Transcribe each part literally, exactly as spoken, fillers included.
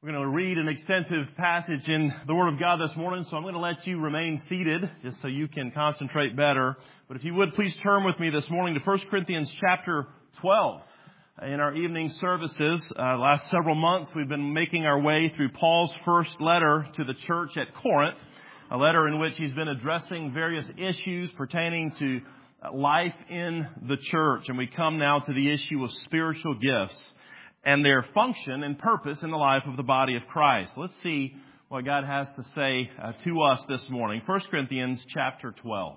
We're going to read an extensive passage in the Word of God this morning, so I'm going to let you remain seated just so you can concentrate better. But if you would, please turn with me this morning to First Corinthians chapter twelve. In our evening services, uh, last several months, we've been making our way through Paul's first letter to the church at Corinth, a letter in which he's been addressing various issues pertaining to life in the church. And we come now to the issue of spiritual gifts and their function and purpose in the life of the body of Christ. Let's see what God has to say uh, to us this morning. First Corinthians chapter twelve.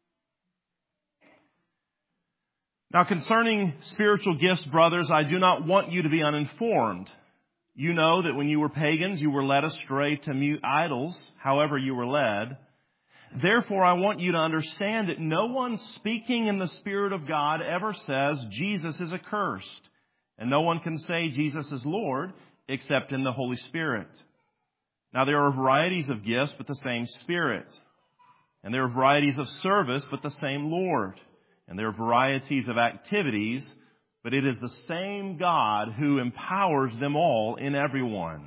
Now concerning spiritual gifts, brothers, I do not want you to be uninformed. You know that when you were pagans, you were led astray to mute idols, however you were led. Therefore, I want you to understand that no one speaking in the Spirit of God ever says Jesus is accursed. And no one can say Jesus is Lord except in the Holy Spirit. Now there are varieties of gifts, but the same Spirit. And there are varieties of service, but the same Lord. And there are varieties of activities, but it is the same God who empowers them all in everyone.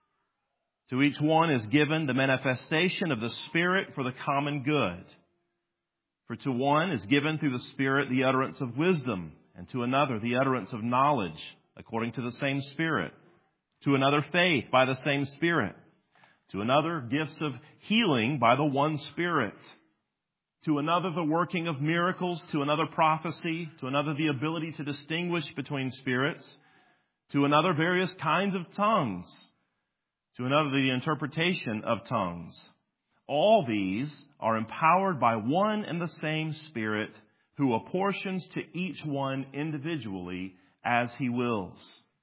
To each one is given the manifestation of the Spirit for the common good. For to one is given through the Spirit the utterance of wisdom, and to another the utterance of knowledge, according to the same Spirit. To another faith by the same Spirit. To another gifts of healing by the one Spirit. To another the working of miracles. To another prophecy. To another the ability to distinguish between spirits. To another various kinds of tongues. To another the interpretation of tongues. All these are empowered by one and the same Spirit, who apportions to each one individually as He wills.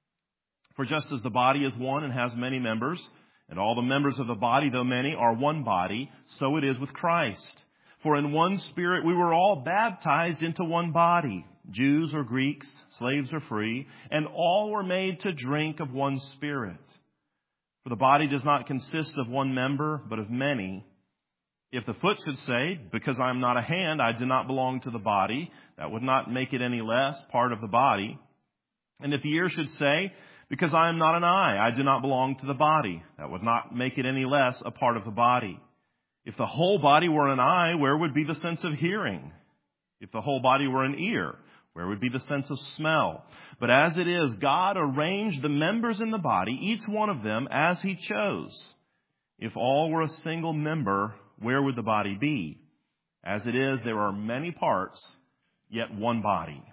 For just as the body is one and has many members, and all the members of the body, though many, are one body, so it is with Christ. For in one Spirit we were all baptized into one body, Jews or Greeks, slaves or free, and all were made to drink of one Spirit. For the body does not consist of one member, but of many. If the foot should say, because I am not a hand, I do not belong to the body, that would not make it any less part of the body. And if the ear should say, because I am not an eye, I do not belong to the body, that would not make it any less a part of the body. If the whole body were an eye, where would be the sense of hearing? If the whole body were an ear, where would be the sense of smell? But as it is, God arranged the members in the body, each one of them as He chose. If all were a single member, where would the body be? As it is, there are many parts, yet one body.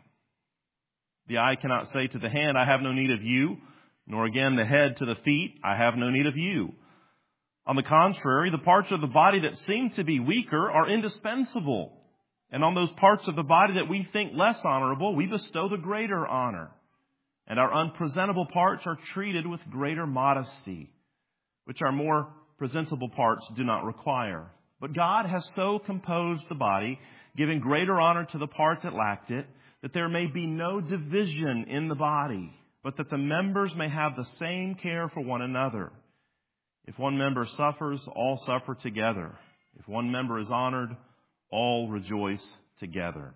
The eye cannot say to the hand, I have no need of you, nor again the head to the feet, I have no need of you. On the contrary, the parts of the body that seem to be weaker are indispensable. And on those parts of the body that we think less honorable, we bestow the greater honor. And our unpresentable parts are treated with greater modesty, which our more presentable parts do not require. But God has so composed the body, giving greater honor to the part that lacked it, that there may be no division in the body, but that the members may have the same care for one another. If one member suffers, all suffer together. If one member is honored, all rejoice together.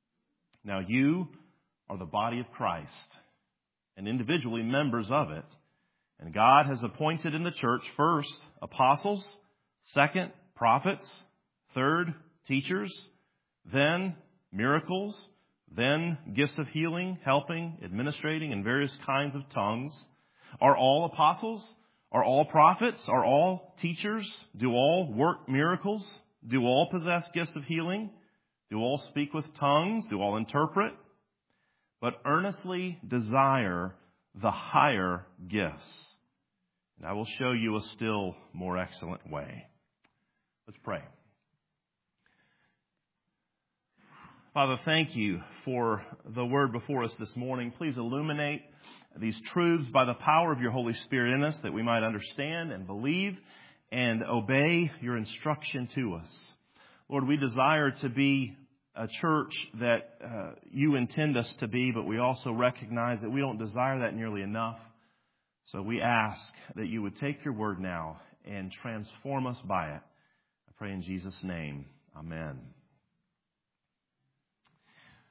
Now you are the body of Christ, and individually members of it. And God has appointed in the church first apostles, second prophets, third teachers, then miracles, then gifts of healing, helping, administrating, and various kinds of tongues. Are all apostles? Are all prophets? Are all teachers? Do all work miracles? Do all possess gifts of healing? Do all speak with tongues? Do all interpret? But earnestly desire the higher gifts. And I will show you a still more excellent way. Let's pray. Father, thank you for the word before us this morning. Please illuminate these truths by the power of your Holy Spirit in us, that we might understand and believe and obey your instruction to us. Lord, we desire to be a church that uh, you intend us to be, but we also recognize that we don't desire that nearly enough. So we ask that you would take your word now and transform us by it. I pray in Jesus' name. Amen.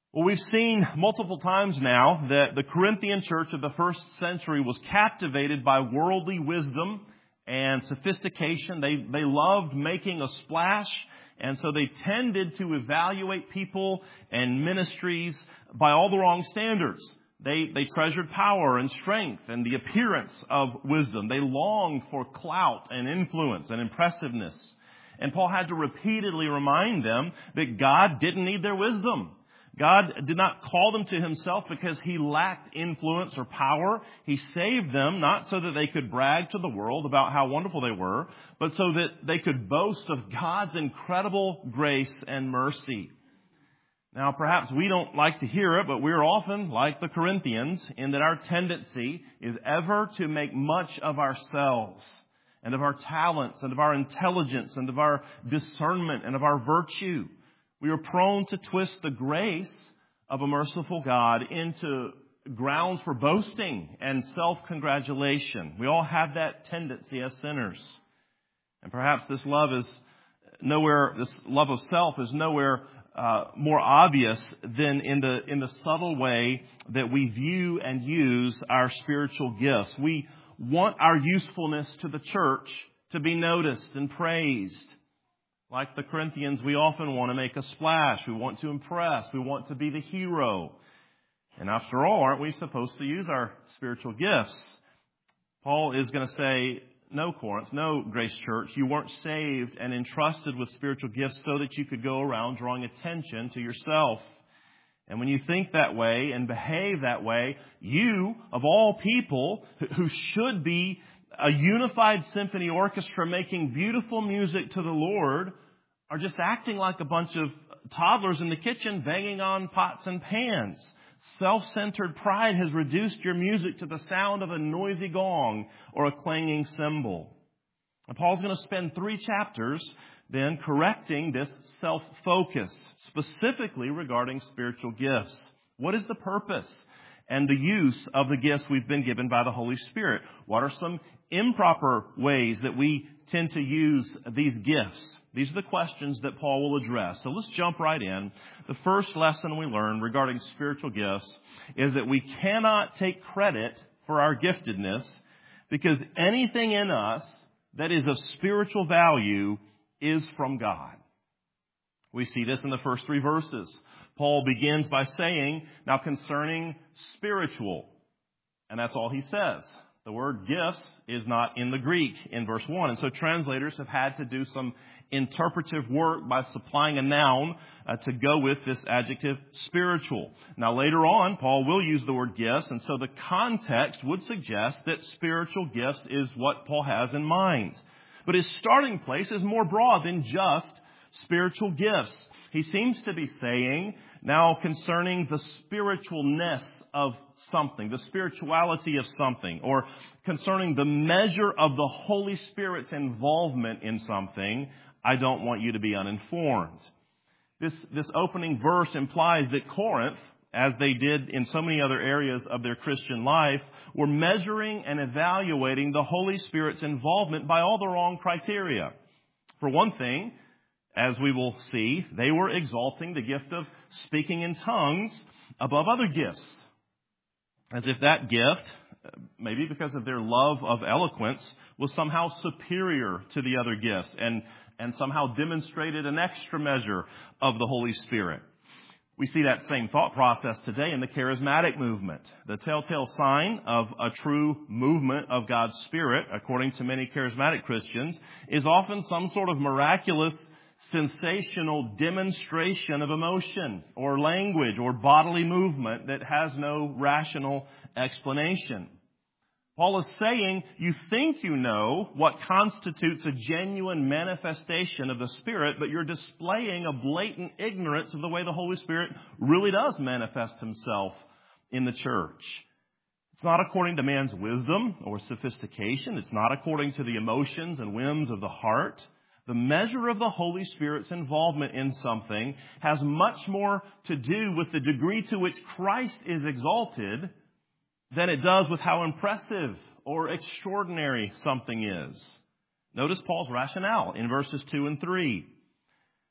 Well, we've seen multiple times now that the Corinthian church of the first century was captivated by worldly wisdom and sophistication. They, they loved making a splash, and so they tended to evaluate people and ministries by all the wrong standards. They, they treasured power and strength and the appearance of wisdom. They longed for clout and influence and impressiveness. And Paul had to repeatedly remind them that God didn't need their wisdom. God did not call them to himself because he lacked influence or power. He saved them not so that they could brag to the world about how wonderful they were, but so that they could boast of God's incredible grace and mercy. Now, perhaps we don't like to hear it, but we're often like the Corinthians in that our tendency is ever to make much of ourselves and of our talents and of our intelligence and of our discernment and of our virtue. We are prone to twist the grace of a merciful God into grounds for boasting and self-congratulation. We all have that tendency as sinners. And perhaps this love is nowhere, this love of self is nowhere uh, more obvious than in the, in the subtle way that we view and use our spiritual gifts. We want our usefulness to the church to be noticed and praised. Like the Corinthians, we often want to make a splash. We want to impress. We want to be the hero. And after all, aren't we supposed to use our spiritual gifts? Paul is going to say, no, Corinth, no, Grace Church, you weren't saved and entrusted with spiritual gifts so that you could go around drawing attention to yourself. And when you think that way and behave that way, you, of all people, who should be a unified symphony orchestra making beautiful music to the Lord, are just acting like a bunch of toddlers in the kitchen banging on pots and pans. Self-centered pride has reduced your music to the sound of a noisy gong or a clanging cymbal. And Paul's going to spend three chapters then correcting this self-focus, specifically regarding spiritual gifts. What is the purpose and the use of the gifts we've been given by the Holy Spirit? What are some improper ways that we tend to use these gifts? These are the questions that Paul will address. So let's jump right in. The first lesson we learn regarding spiritual gifts is that we cannot take credit for our giftedness because anything in us that is of spiritual value is from God. We see this in the first three verses. Paul begins by saying, now concerning spiritual, and that's all he says. The word gifts is not in the Greek in verse one. And so translators have had to do some interpretive work by supplying a noun uh, to go with this adjective spiritual. Now later on, Paul will use the word gifts. And so the context would suggest that spiritual gifts is what Paul has in mind. But his starting place is more broad than just spiritual gifts. He seems to be saying, now concerning the spiritualness of something, the spirituality of something, or concerning the measure of the Holy Spirit's involvement in something, I don't want you to be uninformed. This, this opening verse implies that Corinth, as they did in so many other areas of their Christian life, were measuring and evaluating the Holy Spirit's involvement by all the wrong criteria. For one thing, as we will see, they were exalting the gift of speaking in tongues above other gifts, as if that gift, maybe because of their love of eloquence, was somehow superior to the other gifts and, and somehow demonstrated an extra measure of the Holy Spirit. We see that same thought process today in the charismatic movement. The telltale sign of a true movement of God's Spirit, according to many charismatic Christians, is often some sort of miraculous, sensational demonstration of emotion or language or bodily movement that has no rational explanation. Paul is saying you think you know what constitutes a genuine manifestation of the Spirit, but you're displaying a blatant ignorance of the way the Holy Spirit really does manifest himself in the church. It's not according to man's wisdom or sophistication. It's not according to the emotions and whims of the heart. The measure of the Holy Spirit's involvement in something has much more to do with the degree to which Christ is exalted than it does with how impressive or extraordinary something is. Notice Paul's rationale in verses two and three.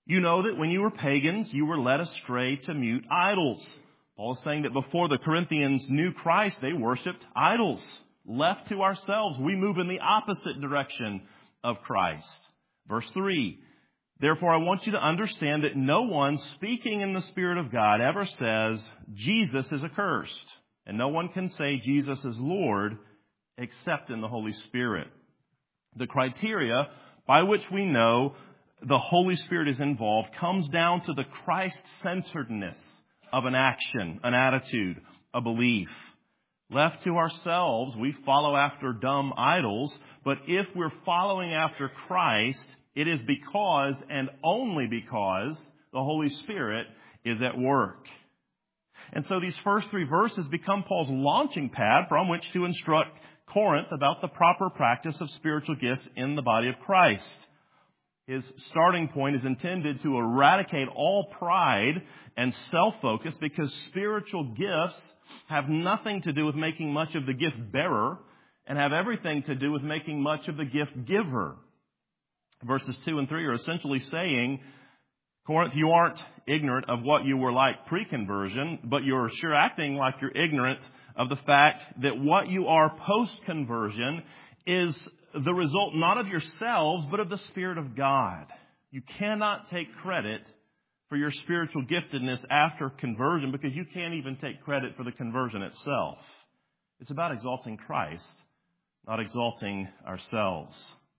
You know that when you were pagans, you were led astray to mute idols. Paul is saying that before the Corinthians knew Christ, they worshipped idols. Left to ourselves, we move in the opposite direction of Christ. Verse three, therefore I want you to understand that no one speaking in the Spirit of God ever says, Jesus is accursed. And no one can say Jesus is Lord except in the Holy Spirit. The criteria by which we know the Holy Spirit is involved comes down to the Christ-centeredness of an action, an attitude, a belief. Left to ourselves, we follow after dumb idols, but if we're following after Christ, it is because and only because the Holy Spirit is at work. And so these first three verses become Paul's launching pad from which to instruct Corinth about the proper practice of spiritual gifts in the body of Christ. His starting point is intended to eradicate all pride and self-focus because spiritual gifts have nothing to do with making much of the gift bearer and have everything to do with making much of the gift giver. Verses two and three are essentially saying, Corinth, you aren't ignorant of what you were like pre-conversion, but you're sure acting like you're ignorant of the fact that what you are post-conversion is the result not of yourselves, but of the Spirit of God. You cannot take credit for your spiritual giftedness after conversion because you can't even take credit for the conversion itself. It's about exalting Christ, not exalting ourselves.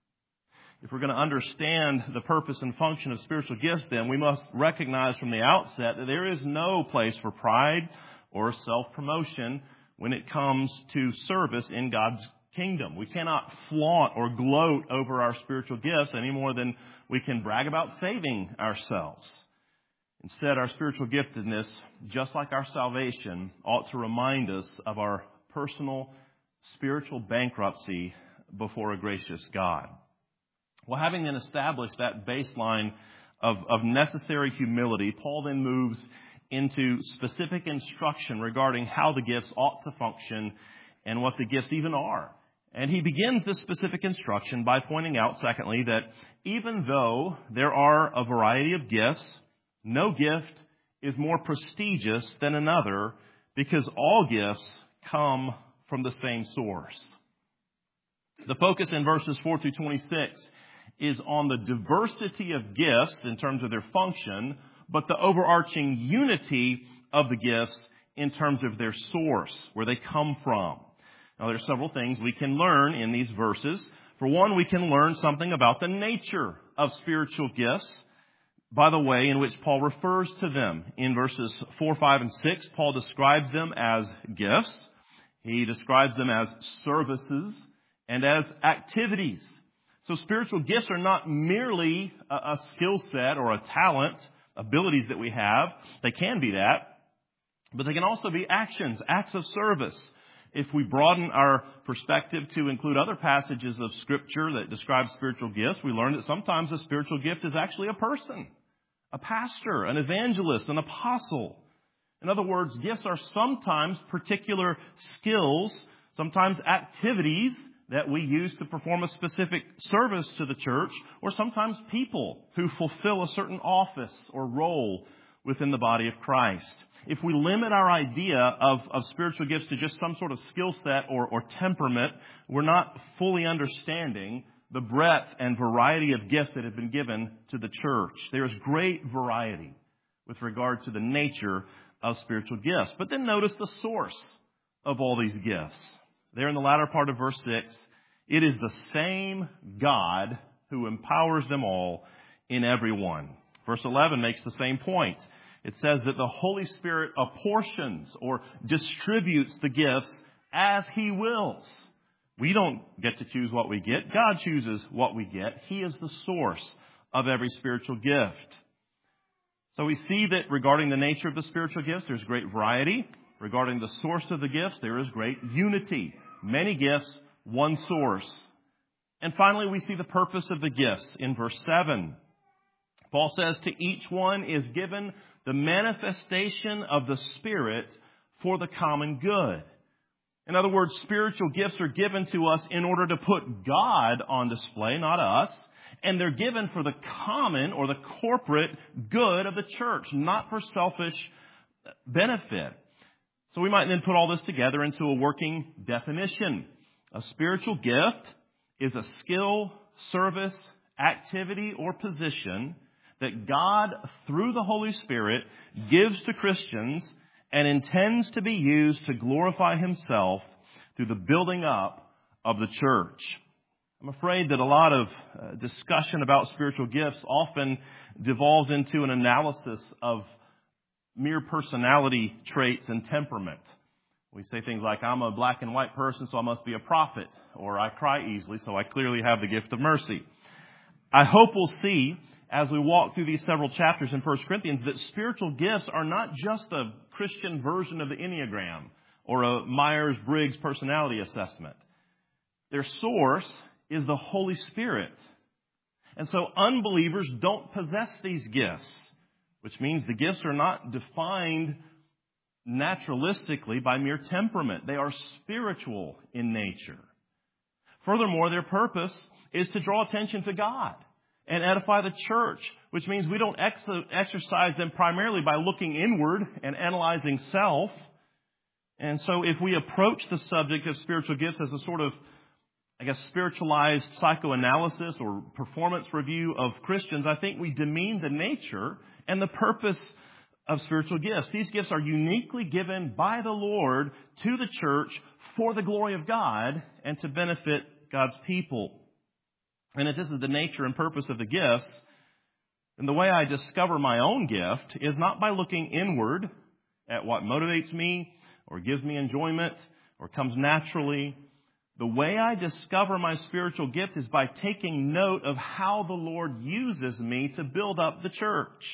If we're going to understand the purpose and function of spiritual gifts, then we must recognize from the outset that there is no place for pride or self-promotion when it comes to service in God's kingdom. We cannot flaunt or gloat over our spiritual gifts any more than we can brag about saving ourselves. Instead, our spiritual giftedness, just like our salvation, ought to remind us of our personal spiritual bankruptcy before a gracious God. Well, having then established that baseline of, of necessary humility, Paul then moves into specific instruction regarding how the gifts ought to function and what the gifts even are. And he begins this specific instruction by pointing out, secondly, that even though there are a variety of gifts, no gift is more prestigious than another because all gifts come from the same source. The focus in verses four through twenty-six is on the diversity of gifts in terms of their function, but the overarching unity of the gifts in terms of their source, where they come from. Now, there are several things we can learn in these verses. For one, we can learn something about the nature of spiritual gifts by the way in which Paul refers to them. In verses four, five, and six, Paul describes them as gifts. He describes them as services and as activities. So spiritual gifts are not merely a, a skill set or a talent, abilities that we have. They can be that, but they can also be actions, acts of service. If we broaden our perspective to include other passages of Scripture that describe spiritual gifts, we learn that sometimes a spiritual gift is actually a person, a pastor, an evangelist, an apostle. In other words, gifts are sometimes particular skills, sometimes activities that we use to perform a specific service to the church, or sometimes people who fulfill a certain office or role within the body of Christ. If we limit our idea of, of spiritual gifts to just some sort of skill set or, or temperament, we're not fully understanding the breadth and variety of gifts that have been given to the church. There is great variety with regard to the nature of spiritual gifts. But then notice the source of all these gifts. There in the latter part of verse six, it is the same God who empowers them all in everyone. Verse eleven makes the same point. It says that the Holy Spirit apportions or distributes the gifts as He wills. We don't get to choose what we get. God chooses what we get. He is the source of every spiritual gift. So we see that regarding the nature of the spiritual gifts, there's great variety. Regarding the source of the gifts, there is great unity. Many gifts, one source. And finally, we see the purpose of the gifts in verse seven. Paul says, to each one is given the manifestation of the Spirit for the common good. In other words, spiritual gifts are given to us in order to put God on display, not us, And they're given for the common or the corporate good of the church, not for selfish benefit. So we might then put all this together into a working definition. A spiritual gift is a skill, service, activity, or position that God, through the Holy Spirit, gives to Christians and intends to be used to glorify Himself through the building up of the church. I'm afraid that a lot of uh, discussion about spiritual gifts often devolves into an analysis of mere personality traits and temperament. We say things like, I'm a black and white person, so I must be a prophet, or I cry easily, so I clearly have the gift of mercy. I hope we'll see, as we walk through these several chapters in First Corinthians, that spiritual gifts are not just a Christian version of the Enneagram or a Myers-Briggs personality assessment. Their source is the Holy Spirit. And so unbelievers don't possess these gifts, which means the gifts are not defined naturalistically by mere temperament. They are spiritual in nature. Furthermore, their purpose is to draw attention to God and edify the church, which means we don't ex- exercise them primarily by looking inward and analyzing self. And so if we approach the subject of spiritual gifts as a sort of, I guess, spiritualized psychoanalysis or performance review of Christians, I think we demean the nature and the purpose of spiritual gifts. These gifts are uniquely given by the Lord to the church for the glory of God and to benefit God's people. And if this is the nature and purpose of the gifts, then the way I discover my own gift is not by looking inward at what motivates me or gives me enjoyment or comes naturally. The way I discover my spiritual gift is by taking note of how the Lord uses me to build up the church.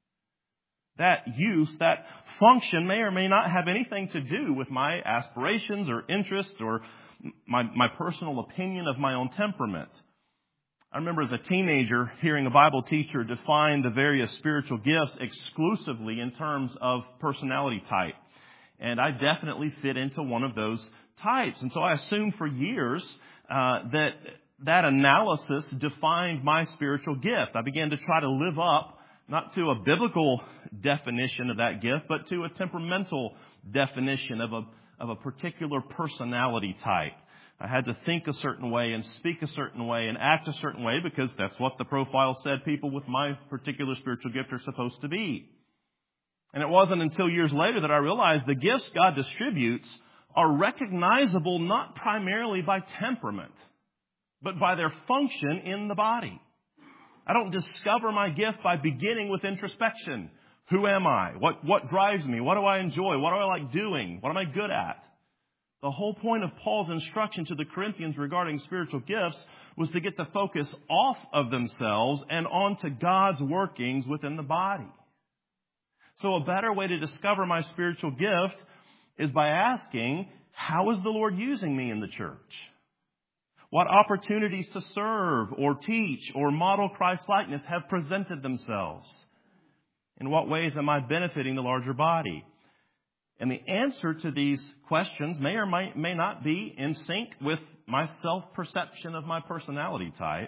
That use, that function may or may not have anything to do with my aspirations or interests or my, my personal opinion of my own temperament. I remember as a teenager hearing a Bible teacher define the various spiritual gifts exclusively in terms of personality type. And I definitely fit into one of those types. And so I assumed for years uh, that that analysis defined my spiritual gift. I began to try to live up not to a biblical definition of that gift, but to a temperamental definition of a of a particular personality type. I had to think a certain way and speak a certain way and act a certain way because that's what the profile said people with my particular spiritual gift are supposed to be. And it wasn't until years later that I realized the gifts God distributes are recognizable not primarily by temperament, but by their function in the body. I don't discover my gift by beginning with introspection. Who am I? What, what drives me? What do I enjoy? What do I like doing? What am I good at? The whole point of Paul's instruction to the Corinthians regarding spiritual gifts was to get the focus off of themselves and onto God's workings within the body. So a better way to discover my spiritual gift is by asking, how is the Lord using me in the church? What opportunities to serve or teach or model Christ-likeness have presented themselves? In what ways am I benefiting the larger body? And the answer to these questions may or may, may not be in sync with my self-perception of my personality type.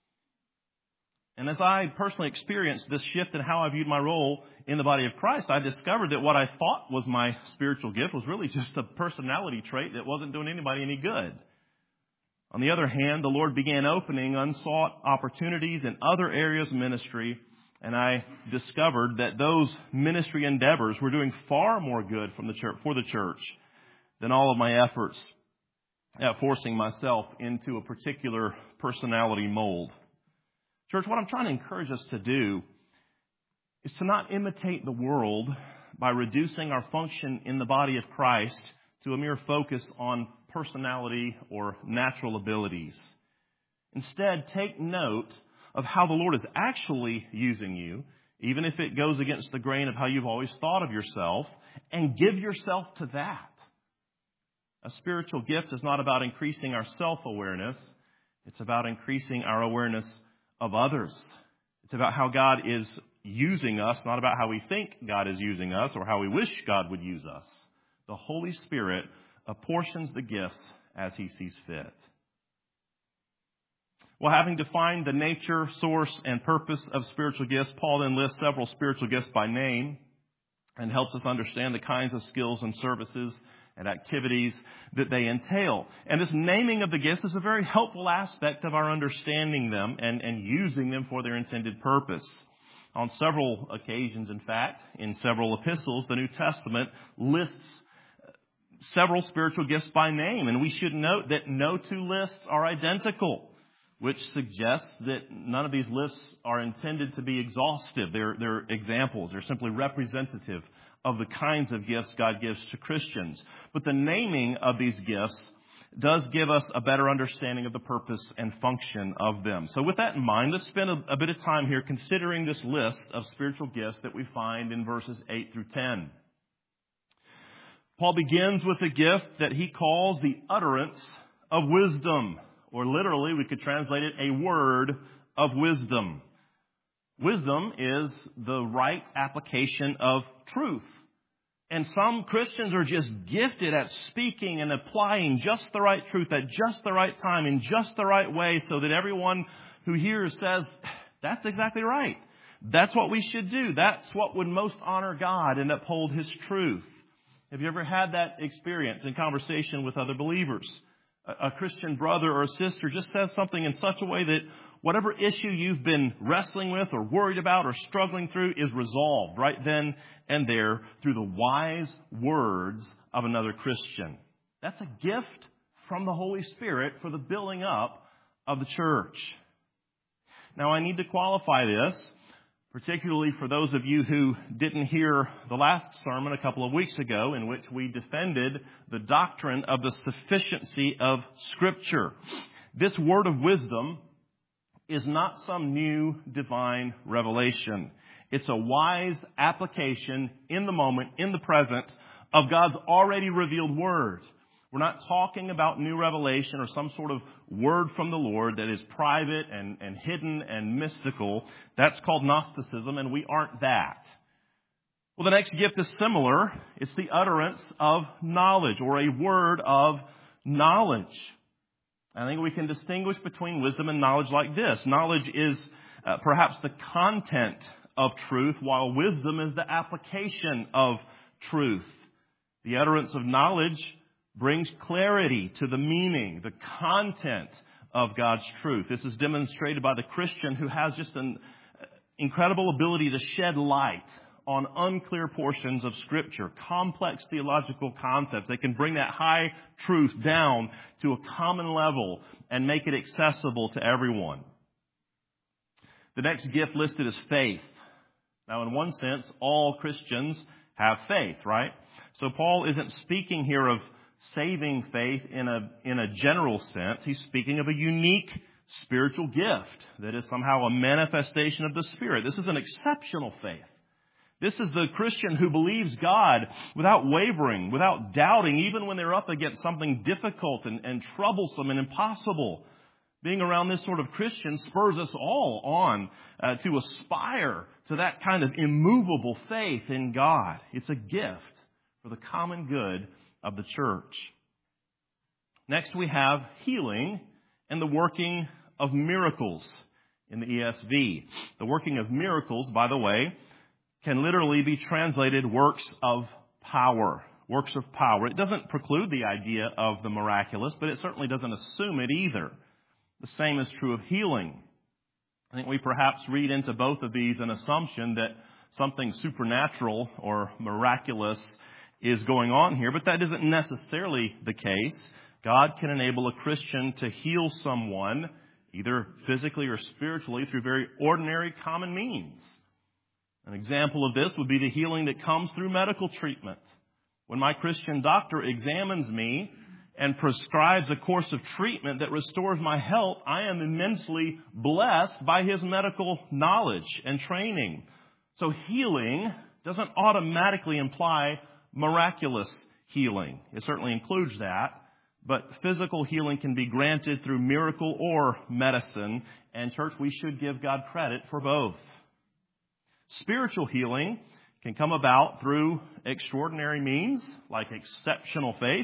And as I personally experienced this shift in how I viewed my role in the body of Christ, I discovered that what I thought was my spiritual gift was really just a personality trait that wasn't doing anybody any good. On the other hand, the Lord began opening unsought opportunities in other areas of ministry, and I discovered that those ministry endeavors were doing far more good from the church, for the church than all of my efforts at forcing myself into a particular personality mold. Church, what I'm trying to encourage us to do is to not imitate the world by reducing our function in the body of Christ to a mere focus on personality or natural abilities. Instead, take note of how the Lord is actually using you, even if it goes against the grain of how you've always thought of yourself, and give yourself to that. A spiritual gift is not about increasing our self-awareness. It's about increasing our awareness of others. It's about how God is using us, not about how we think God is using us or how we wish God would use us. The Holy Spirit apportions the gifts as He sees fit. Well, having defined the nature, source, and purpose of spiritual gifts, Paul then lists several spiritual gifts by name and helps us understand the kinds of skills and services and activities that they entail. And this naming of the gifts is a very helpful aspect of our understanding them and, and using them for their intended purpose. On several occasions, in fact, in several epistles, the New Testament lists several spiritual gifts by name. And we should note that no two lists are identical, which suggests that none of these lists are intended to be exhaustive. They're, they're examples. They're simply representative of the kinds of gifts God gives to Christians. But the naming of these gifts does give us a better understanding of the purpose and function of them. So with that in mind, let's spend a, a bit of time here considering this list of spiritual gifts that we find in verses eight through ten. Paul begins with a gift that he calls the utterance of wisdom, or literally we could translate it a word of wisdom. Wisdom is the right application of truth. And some Christians are just gifted at speaking and applying just the right truth at just the right time in just the right way so that everyone who hears says, that's exactly right. That's what we should do. That's what would most honor God and uphold His truth. Have you ever had that experience in conversation with other believers? A, a Christian brother or a sister just says something in such a way that whatever issue you've been wrestling with or worried about or struggling through is resolved right then and there through the wise words of another Christian. That's a gift from the Holy Spirit for the building up of the church. Now, I need to qualify this, particularly for those of you who didn't hear the last sermon a couple of weeks ago in which we defended the doctrine of the sufficiency of Scripture. This word of wisdom is not some new divine revelation. It's a wise application in the moment, in the present, of God's already revealed Word. We're not talking about new revelation or some sort of word from the Lord that is private and, and hidden and mystical. That's called Gnosticism, and we aren't that. Well, the next gift is similar. It's the utterance of knowledge, or a word of knowledge. I think we can distinguish between wisdom and knowledge like this. Knowledge is uh, perhaps the content of truth, while wisdom is the application of truth. The utterance of knowledge brings clarity to the meaning, the content of God's truth. This is demonstrated by the Christian who has just an incredible ability to shed light on unclear portions of Scripture, complex theological concepts. They can bring that high truth down to a common level and make it accessible to everyone. The next gift listed is faith. Now, in one sense, all Christians have faith, right? So Paul isn't speaking here of saving faith in a, in a general sense. He's speaking of a unique spiritual gift that is somehow a manifestation of the Spirit. This is an exceptional faith. This is the Christian who believes God without wavering, without doubting, even when they're up against something difficult and, and troublesome and impossible. Being around this sort of Christian spurs us all on uh, to aspire to that kind of immovable faith in God. It's a gift for the common good of the church. Next, we have healing and the working of miracles in the E S V. The working of miracles, by the way, can literally be translated works of power. Works of power. It doesn't preclude the idea of the miraculous, but it certainly doesn't assume it either. The same is true of healing. I think we perhaps read into both of these an assumption that something supernatural or miraculous is going on here, but that isn't necessarily the case. God can enable a Christian to heal someone, either physically or spiritually, through very ordinary common means. An example of this would be the healing that comes through medical treatment. When my Christian doctor examines me and prescribes a course of treatment that restores my health, I am immensely blessed by his medical knowledge and training. So healing doesn't automatically imply miraculous healing. It certainly includes that, but physical healing can be granted through miracle or medicine, and church, we should give God credit for both. Spiritual healing can come about through extraordinary means, like exceptional faith,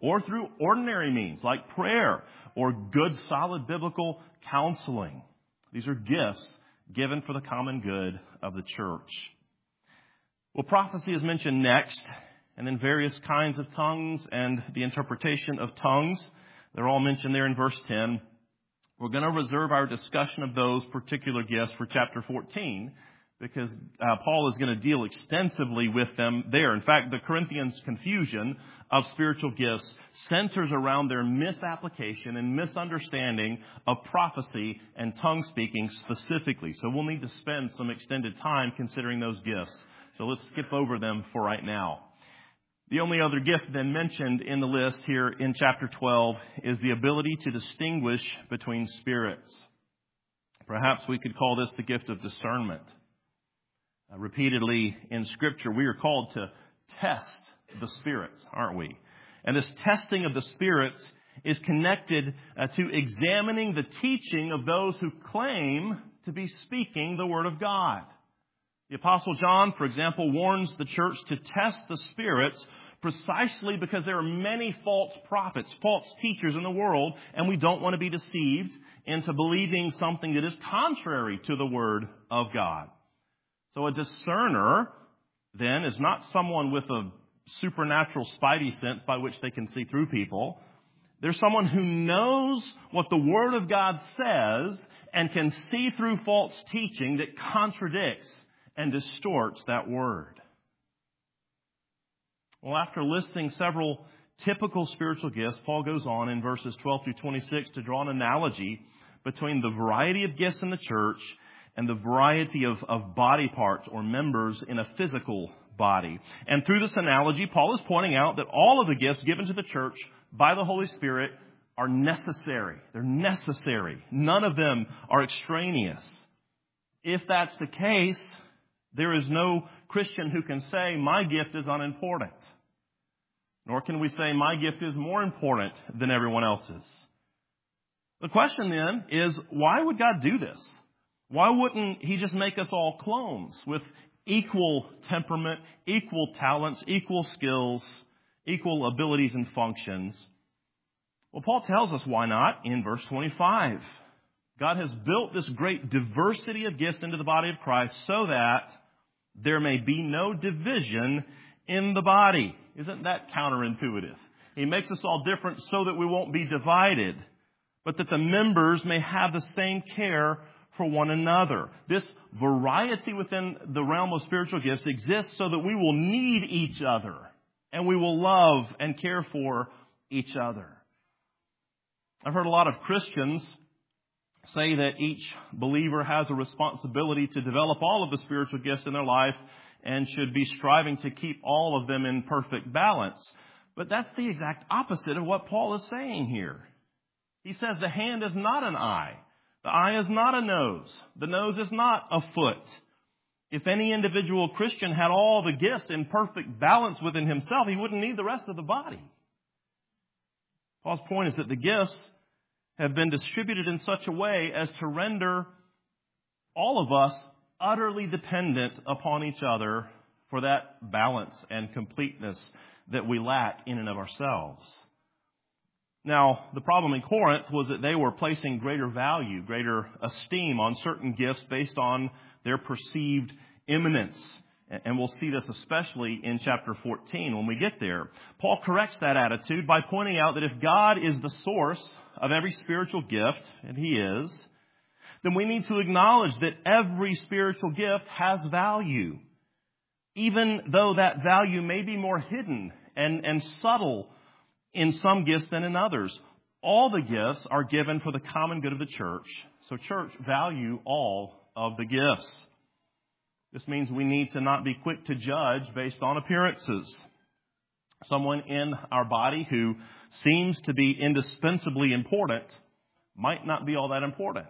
or through ordinary means like prayer or good, solid biblical counseling. These are gifts given for the common good of the church. Well, prophecy is mentioned next, and then various kinds of tongues and the interpretation of tongues. They're all mentioned there in verse ten. We're going to reserve our discussion of those particular gifts for chapter fourteen, because uh, Paul is going to deal extensively with them there. In fact, the Corinthians' confusion of spiritual gifts centers around their misapplication and misunderstanding of prophecy and tongue speaking specifically. So we'll need to spend some extended time considering those gifts. So let's skip over them for right now. The only other gift then mentioned in the list here in chapter twelve is the ability to distinguish between spirits. Perhaps we could call this the gift of discernment. Uh, repeatedly in Scripture, we are called to test the spirits, aren't we? And this testing of the spirits is connected uh, to examining the teaching of those who claim to be speaking the Word of God. The Apostle John, for example, warns the church to test the spirits precisely because there are many false prophets, false teachers in the world, and we don't want to be deceived into believing something that is contrary to the Word of God. So a discerner, then, is not someone with a supernatural spidey sense by which they can see through people. They're someone who knows what the Word of God says and can see through false teaching that contradicts and distorts that Word. Well, after listing several typical spiritual gifts, Paul goes on in verses twelve through twenty-six to draw an analogy between the variety of gifts in the church and the variety of, of body parts or members in a physical body. And through this analogy, Paul is pointing out that all of the gifts given to the church by the Holy Spirit are necessary. They're necessary. None of them are extraneous. If that's the case, there is no Christian who can say, my gift is unimportant. Nor can we say, my gift is more important than everyone else's. The question then is, why would God do this? Why wouldn't He just make us all clones with equal temperament, equal talents, equal skills, equal abilities and functions? Well, Paul tells us why not in verse twenty-five. God has built this great diversity of gifts into the body of Christ so that there may be no division in the body. Isn't that counterintuitive? He makes us all different so that we won't be divided, but that the members may have the same care for one another. This variety within the realm of spiritual gifts exists so that we will need each other and we will love and care for each other. I've heard a lot of Christians say that each believer has a responsibility to develop all of the spiritual gifts in their life and should be striving to keep all of them in perfect balance. But that's the exact opposite of what Paul is saying here. He says the hand is not an eye. The eye is not a nose. The nose is not a foot. If any individual Christian had all the gifts in perfect balance within himself, he wouldn't need the rest of the body. Paul's point is that the gifts have been distributed in such a way as to render all of us utterly dependent upon each other for that balance and completeness that we lack in and of ourselves. Now, the problem in Corinth was that they were placing greater value, greater esteem on certain gifts based on their perceived eminence. And we'll see this especially in chapter fourteen when we get there. Paul corrects that attitude by pointing out that if God is the source of every spiritual gift, and He is, then we need to acknowledge that every spiritual gift has value, even though that value may be more hidden and, and subtle in some gifts than in others. All the gifts are given for the common good of the church. So church, value all of the gifts. This means we need to not be quick to judge based on appearances. Someone in our body who seems to be indispensably important might not be all that important.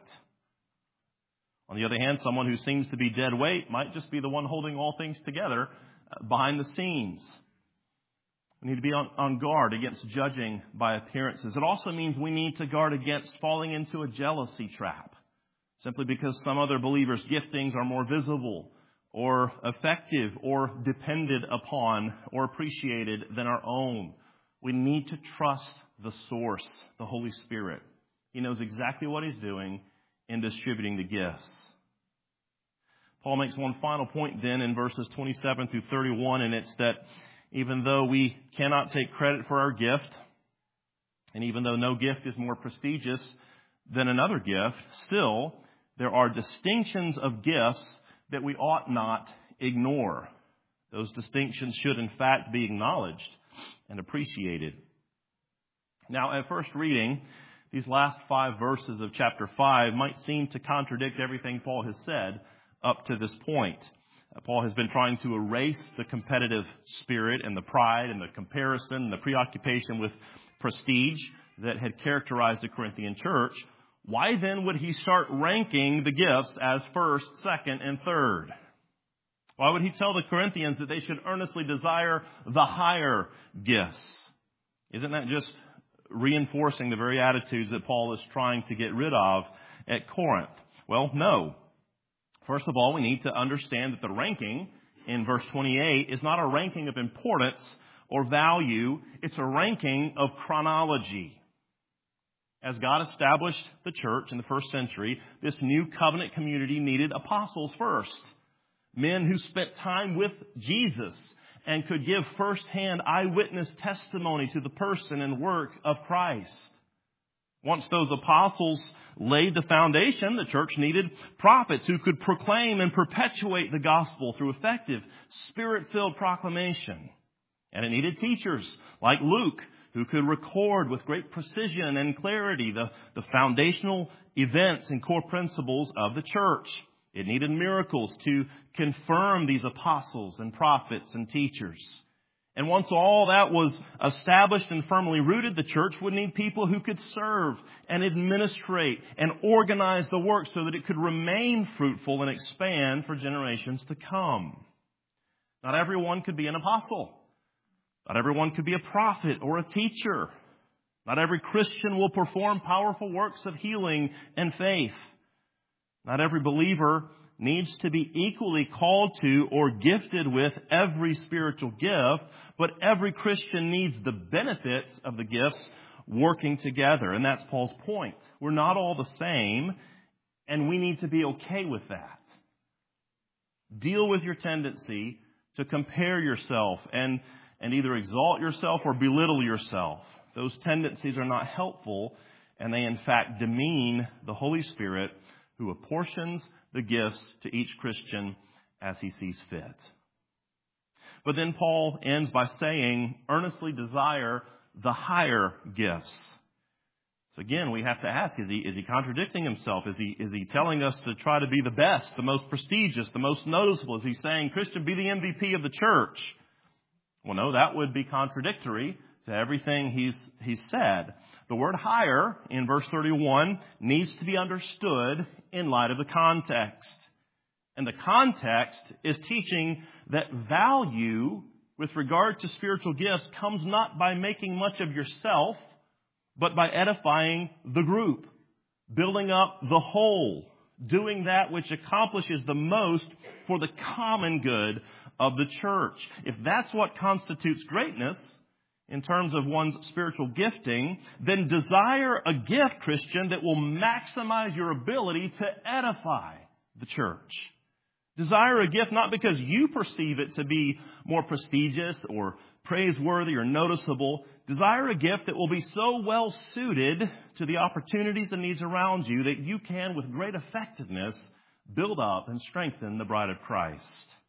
On the other hand, someone who seems to be dead weight might just be the one holding all things together behind the scenes. We need to be on, on guard against judging by appearances. It also means we need to guard against falling into a jealousy trap, simply because some other believers' giftings are more visible or effective or depended upon or appreciated than our own. We need to trust the source, the Holy Spirit. He knows exactly what He's doing in distributing the gifts. Paul makes one final point then in verses twenty-seven through thirty-one, and it's that even though we cannot take credit for our gift, and even though no gift is more prestigious than another gift, still there are distinctions of gifts that we ought not ignore. Those distinctions should in fact be acknowledged and appreciated. Now, at first reading, these last five verses of chapter five might seem to contradict everything Paul has said up to this point. Uh, Paul has been trying to erase the competitive spirit and the pride and the comparison and the preoccupation with prestige that had characterized the Corinthian church. Why then would he start ranking the gifts as first, second, and third? Why would he tell the Corinthians that they should earnestly desire the higher gifts? Isn't that just reinforcing the very attitudes that Paul is trying to get rid of at Corinth? Well, no. First of all, we need to understand that the ranking in verse twenty-eight is not a ranking of importance or value. It's a ranking of chronology. As God established the church in the first century, this new covenant community needed apostles first. Men who spent time with Jesus and could give firsthand eyewitness testimony to the person and work of Christ. Once those apostles laid the foundation, the church needed prophets who could proclaim and perpetuate the gospel through effective, spirit-filled proclamation. And it needed teachers like Luke, who could record with great precision and clarity the, the foundational events and core principles of the church. It needed miracles to confirm these apostles and prophets and teachers. And once all that was established and firmly rooted, the church would need people who could serve and administrate and organize the work so that it could remain fruitful and expand for generations to come. Not everyone could be an apostle. Not everyone could be a prophet or a teacher. Not every Christian will perform powerful works of healing and faith. Not every believer needs to be equally called to or gifted with every spiritual gift, but every Christian needs the benefits of the gifts working together. And that's Paul's point. We're not all the same, and we need to be okay with that. Deal with your tendency to compare yourself and, and either exalt yourself or belittle yourself. Those tendencies are not helpful, and they in fact demean the Holy Spirit who apportions the gifts to each Christian as he sees fit. But then Paul ends by saying, earnestly desire the higher gifts. So again, we have to ask, is he, is he contradicting himself? Is he, is he telling us to try to be the best, the most prestigious, the most noticeable? Is he saying, Christian, be the M V P of the church? Well, no, that would be contradictory to everything he's, he's said. The word higher in verse thirty-one needs to be understood in light of the context. And the context is teaching that value with regard to spiritual gifts comes not by making much of yourself, but by edifying the group, building up the whole, doing that which accomplishes the most for the common good of the church. If that's what constitutes greatness in terms of one's spiritual gifting, then desire a gift, Christian, that will maximize your ability to edify the church. Desire a gift not because you perceive it to be more prestigious or praiseworthy or noticeable. Desire a gift that will be so well suited to the opportunities and needs around you that you can, with great effectiveness, build up and strengthen the bride of Christ.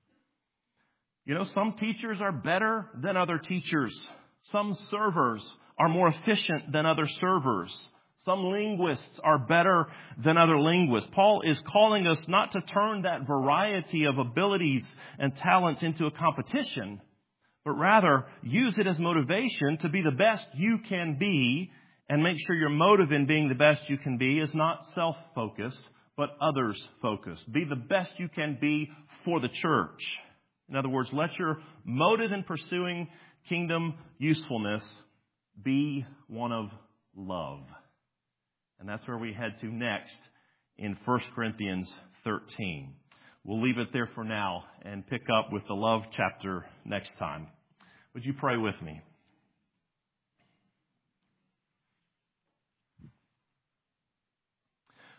You know, some teachers are better than other teachers. Some servers are more efficient than other servers. Some linguists are better than other linguists. Paul is calling us not to turn that variety of abilities and talents into a competition, but rather use it as motivation to be the best you can be, and make sure your motive in being the best you can be is not self-focused, but others-focused. Be the best you can be for the church. In other words, let your motive in pursuing kingdom usefulness be one of love. And that's where we head to next in First Corinthians thirteen. We'll leave it there for now and pick up with the love chapter next time. Would you pray with me?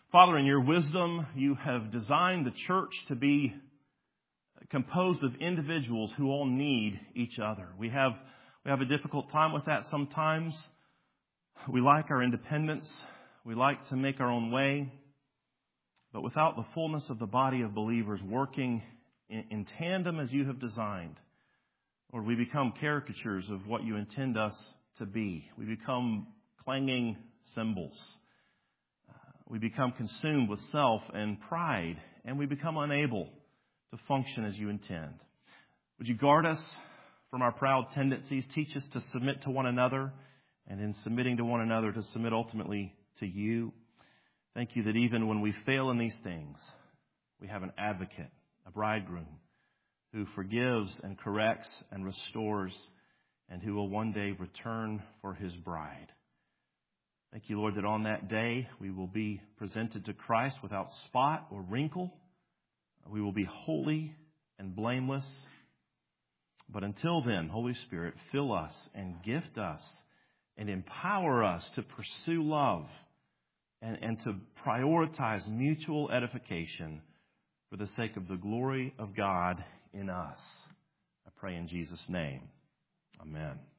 Father, in your wisdom, you have designed the church to be composed of individuals who all need each other. We have, we have a difficult time with that sometimes. We like our independence. We like to make our own way. But without the fullness of the body of believers working in, in tandem as you have designed, Lord, we become caricatures of what you intend us to be. We become clanging cymbals. Uh, we become consumed with self and pride, and we become unable to function as you intend. Would you guard us from our proud tendencies? Teach us to submit to one another, and in submitting to one another, to submit ultimately to you. Thank you that even when we fail in these things, we have an advocate, a bridegroom, who forgives and corrects and restores, and who will one day return for his bride. Thank you, Lord, that on that day we will be presented to Christ without spot or wrinkle. We will be holy and blameless. But until then, Holy Spirit, fill us and gift us and empower us to pursue love and, and to prioritize mutual edification for the sake of the glory of God in us. I pray in Jesus' name. Amen.